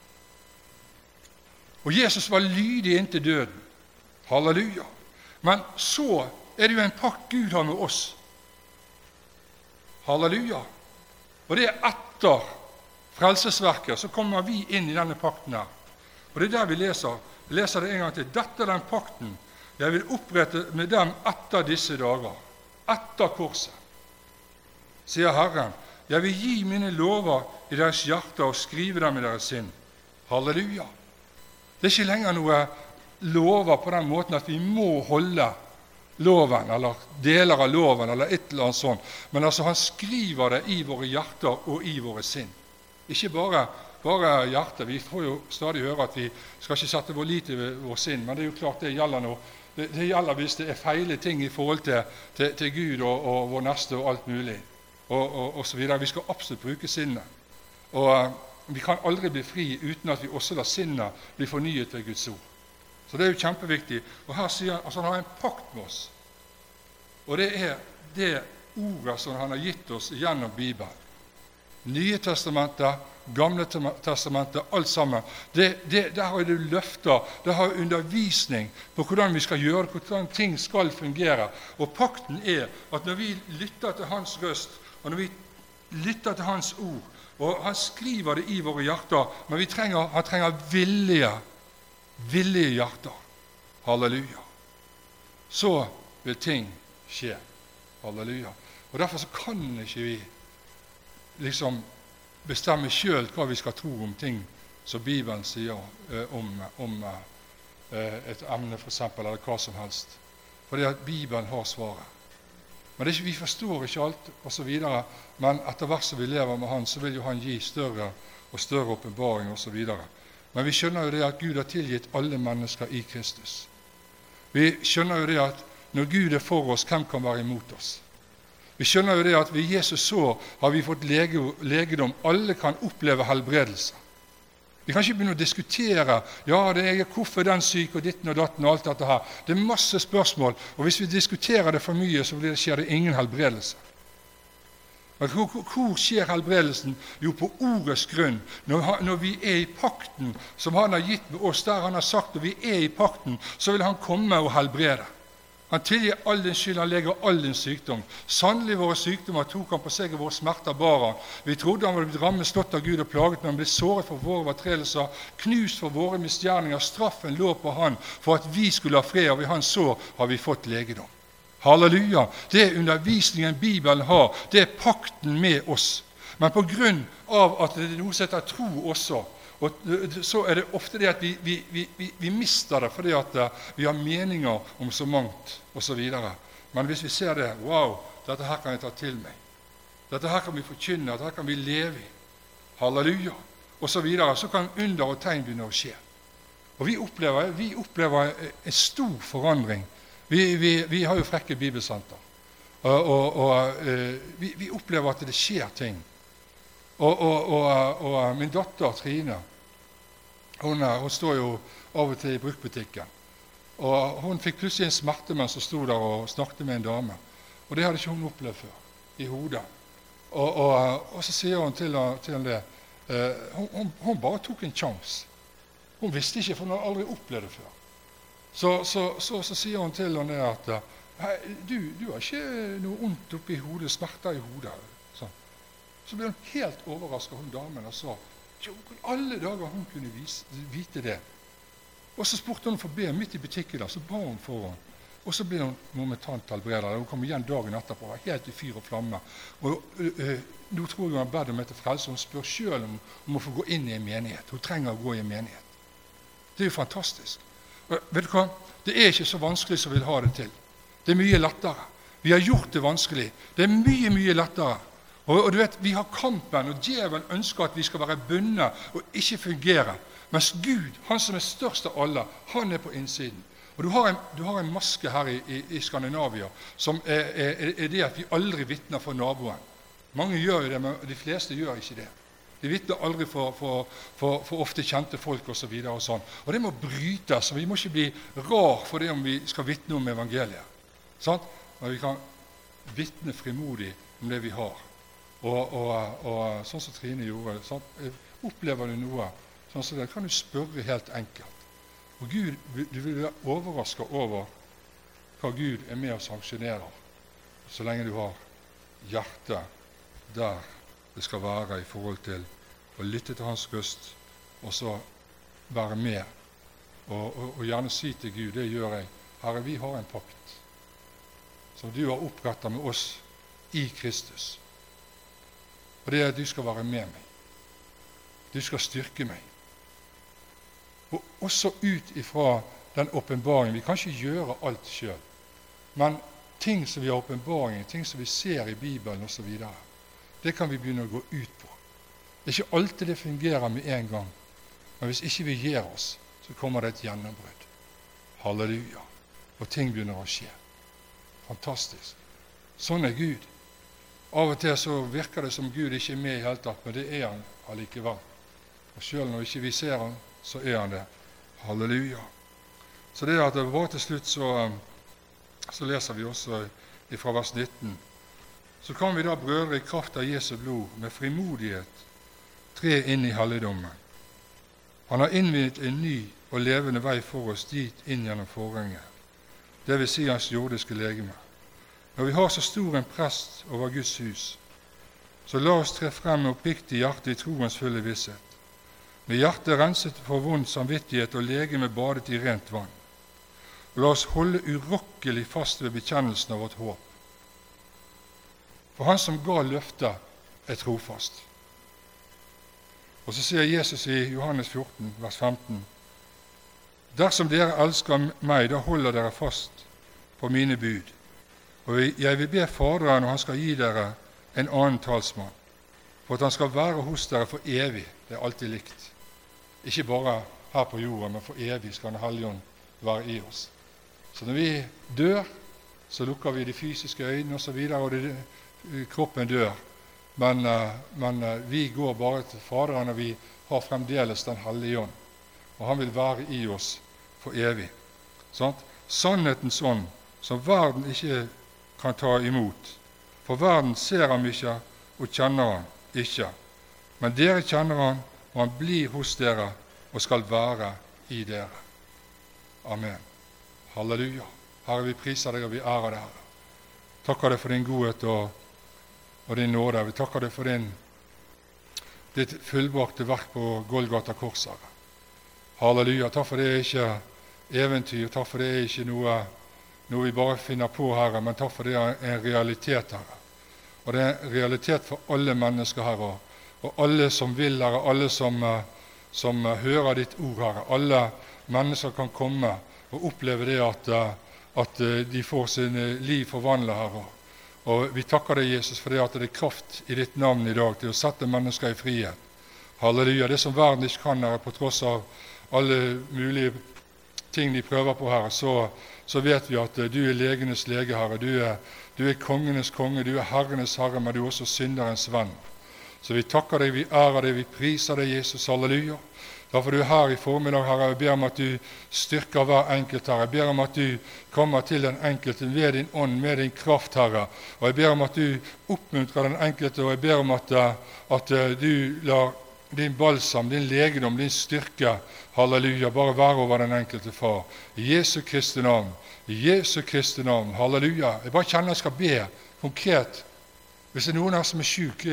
Og Jesus var lydig inntil døden. Halleluja. Men så er det jo en pakt Gud har med oss. Halleluja. Og det er etter frelsesverket, så kommer vi inn i denne pakten her. Og det er der vi leser. Vi leser det en gang til. Dette er den pakten jeg vil opprette med dem etter disse dager. Etter korset. Sier Herren, jeg vil gi mine lover i deres hjerter og skrive dem i deres sinn. Halleluja. Det er ikke lenger noe lover på den måten at vi må holde loven, eller deler av loven, eller et eller annet sånt. Men altså, han skriver det i våre hjerter og i våre sinn. Ikke bare hjertet. Vi får jo stadig høre at vi skal ikke sette vår lit i vår sinn, men det er jo klart det gjelder nå. Det gjelder hvis det er feile ting i forhold til Gud og vår neste og alt mulig, og så videre. Vi skal absolutt bruke sinnet. Og vi kan aldri bli fri uten at vi også lar sinnet bli fornyet ved Guds ord. Så det er jo kjempeviktig. Og her sier han, altså han har en pakt med oss. Og det er det ordet som han har gitt oss gjennom Bibelen. Nye testamentet, gamle testamentet, alt sammen. Der har det løfter, der har undervisning på hvordan vi skal gjøre, hvordan ting skal fungere. Og pakten er at når vi lytter til hans røst, og når vi lytter til hans ord, og han skriver det i våre hjerter, men han trenger villige hjerter. Halleluja. Så vil ting skje. Halleluja. Og derfor så kan ikke vi liksom bestemme selv hva vi skal tro om ting som Bibelen sier om et emne for eksempel, eller hva som helst. Fordi at Bibelen har svaret. Men vi forstår ikke alt, og så videre, men etter hvert som vi lever med han, så vil jo han gi større og større åpenbaring, og så videre. Men vi skjønner jo det at Gud har tilgitt alle mennesker i Kristus. Vi skjønner jo det at når Gud er for oss, hvem kan være imot oss? Vi skjønner jo det at ved Jesus så har vi fått legedom. Alle kan oppleve helbredelse. Vi kan ikke begynne å diskutere hvorfor den syk og ditten og datten og alt dette her. Det er masse spørsmål, og hvis vi diskuterer det for mye, så skjer det ingen helbredelse. Men hvor skjer helbredelsen? Jo, på ordets grunn. Når vi er i pakten som han har gitt med oss, der han har sagt at vi er i pakten, så vil han komme og helbrede. Han tilgir all din skyld, han leger all din sykdom. Sannelig våre sykdommer tok han på seg, og våre smerter bar han. Vi trodde han var blitt rammet, slått av Gud og plaget, men han ble såret for våre overtredelser, knust for våre misgjerninger. Straffen lå på han for at vi skulle ha fred, og ved hans sår har vi fått legedom. Halleluja! Det er undervisningen Bibelen har, det er pakten med oss. Men på grunn av at det er noe som heter tro også, og så er det ofte det at vi mister det fordi at vi har meninger om så mangt og så videre. Men hvis vi ser det, wow, dette her kan jeg ta til meg. Dette her kan vi forkynne, dette her kan vi leve i. Halleluja! Og så videre, så kan under og tegn begynne å skje. Og vi opplever en stor forandring. Vi har jo frekke bibelsenter. Vi opplever at det skjer ting. Og min datter Trine, hun står jo av og til i bruktbutikken. Og hun fikk plutselig en smertemann som stod der og snakket med en dame. Og det hadde ikke hun opplevd før, i hodet. Og så sier hun til det, hun bare tok en chans. Hun visste ikke, for hun hadde aldri opplevd det før. Så sier hun til henne at du har ikke noe ondt oppe i hodet, smerter i hodet. Så ble hun helt overrasket, hun damen, og sa, alle dager hun kunne vite det. Og så spurte hun for be midt i butikken, så ba hun for henne. Og så ble hun momentant helbredet. Hun kom igjen dagen etterpå, var helt i fyr og flamme. Og nå tror jeg hun har bedt om etter frelse. Hun spør selv om å få gå inn i en menighet. Hun trenger å gå i en menighet. Det er jo fantastisk. Og vet du hva? Det er ikke så vanskelig som vi vil ha det til. Det er mye lettere. Vi har gjort det vanskelig. Det er mye, mye lettere. Og du vet, vi har kampen, og djevelen ønsker at vi skal være bundet og ikke fungere. Mens Gud, han som er størst av alle, han er på innsiden. Og du har en maske her i Skandinavia som er det at vi aldri vittner for naboen. Mange gjør jo det, men de fleste gjør ikke det. De vittner aldri for ofte kjente folk og så videre og sånn. Og det må brytes, og vi må ikke bli rar for det om vi skal vittne om evangeliet. Sant? Men vi kan vittne frimodig om det vi har. Og sånn som Trine gjorde, sånn, opplever du noe, sånn som det kan du spørre helt enkelt. Og Gud, du vil være overrasket over hva Gud er med og sanksjonerer, så lenge du har hjertet der det skal være i forhold til å lytte til hans røst, og så være med, og gjerne si til Gud, det gjør jeg. Herre, vi har en pakt som du har opprettet med oss i Kristus. Og det er at du skal være med meg. Du skal styrke meg. Og også ut ifra den åpenbaringen. Vi kan ikke gjøre alt selv, men ting som vi har åpenbaringen, ting som vi ser i Bibelen og så videre, det kan vi begynne å gå ut på. Det er ikke alltid det fungerer med en gang, men hvis ikke vi gir oss, så kommer det et gjennombrudd. Halleluja. Og ting begynner å skje. Fantastisk. Sånn er Gud. Av og til så virker det som Gud ikke er med i hele tatt, men det er han allikevel. Og selv når ikke vi ser han, så er han det. Halleluja. Så det at det var til slutt, så leser vi også fra vers 19. Så kan vi da, brødre, i kraft av Jesu blod, med frimodighet, tre inn i helligdommen. Han har innviet en ny og levende vei for oss dit inn gjennom forhenget, det vil si hans jordiske legeme. Når vi har så stor en prest over Guds hus, så la oss tre frem med oppriktig hjerte i troens fulle visshet, med hjertet renset for vond samvittighet og legeme badet i rent vann. Og la oss holde urokkelig fast ved bekjennelsen av vårt håp. For han som ga løftet, er trofast. Og så sier Jesus i Johannes 14, vers 15, dersom dere elsker meg, da holder dere fast på mine bud. Og jeg vil be Faderen, og han skal gi dere en annen talsmann, for at han skal være hos dere for evig. Det er alltid likt. Ikke bare her på jorden, men for evig skal Den hellige ånd være i oss. Så når vi dør, så lukker vi de fysiske øynene og så videre, og kroppen dør. Men vi går bare til Faderen, og vi har fremdeles Den hellige ånd. Og han vil være i oss for evig. Sånn? Sannhetens ånd, som verden ikke kan ta imot. For verden ser ham ikke og kjenner ham ikke. Men dere kjenner ham, og han blir hos dere og skal være i dere. Amen. Halleluja. Herre, vi priser deg og vi ærer deg, Herre. Takker deg for din godhet og din nåde. Vi takker deg for ditt fullbrakte verk på Golgata kors, Herre. Halleluja. Takk for det er ikke eventyr, takk for det er ikke noe vi bare finner på, Herre, men takk for det er en realitet, Herre. Og det er en realitet for alle mennesker, Herre, og alle som vil, Herre, alle som hører ditt ord, Herre. Alle mennesker kan komme og oppleve det at de får sine liv forvandlet, Herre. Og vi takker deg, Jesus, for det at det er kraft i ditt navn i dag til å sette mennesker i frihet. Halleluja. Det som verden ikke kan, Herre, på tross av alle mulige ting de prøver på, Herre, så vet vi at du legenes lege, Herre. Du er kongenes konge, du herrenes herre, men du er også synderens venn. Så vi takker deg, vi ærer deg, vi priser deg, Jesus, halleluja. Derfor er du her i formiddag, Herre. Jeg ber om at du styrker hver enkelt, Herre. Jeg ber om at du kommer til den enkelte ved din ånd, med din kraft, Herre. Og jeg ber om at du oppmuntrer den enkelte, og jeg ber om at du lar din balsam, din legedom, din styrke, halleluja, bare være over den enkelte, far. I Jesu Kristi navn, i Jesu Kristi navn, halleluja. Jeg bare kjenner jeg skal be konkret. Hvis det er noen her som er syk,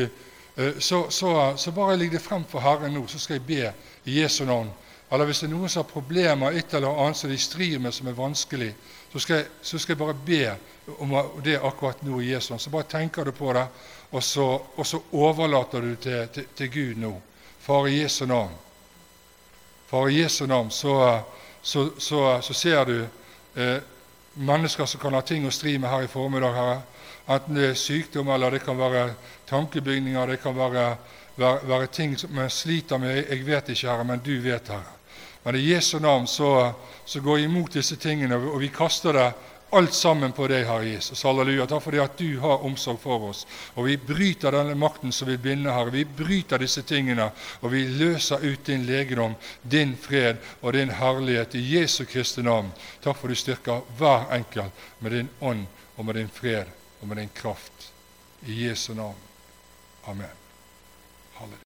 så bare legg det frem for Herren nå, så skal jeg be i Jesu navn. Eller hvis det er noen som har problemer, et eller annet som de strir med som er vanskelig, så skal jeg bare be om det akkurat nå i Jesu navn. Så bare tenker du på det, og så overlater du til Gud nå. Far i Jesu navn. Far i Jesu navn, så ser du mennesker som kan ha ting å stri med her i formiddag, Herre. Enten det er sykdom, eller det kan være tankebygninger, det kan være ting som man sliter med. Jeg vet ikke, Herre, men du vet, Herre. Men i Jesu navn så går jeg imot disse tingene, og vi kaster det alt sammen på deg, Herre Jesus. Halleluja. Takk for det at du har omsorg for oss. Og vi bryter denne makten som vil binde, Herre. Vi bryter disse tingene, og vi løser ut din legedom, din fred og din herlighet i Jesu Kristi navn. Takk for du styrker hver enkelt med din ånd og med din fred og med din kraft. I Jesu navn. Amen. Halleluja.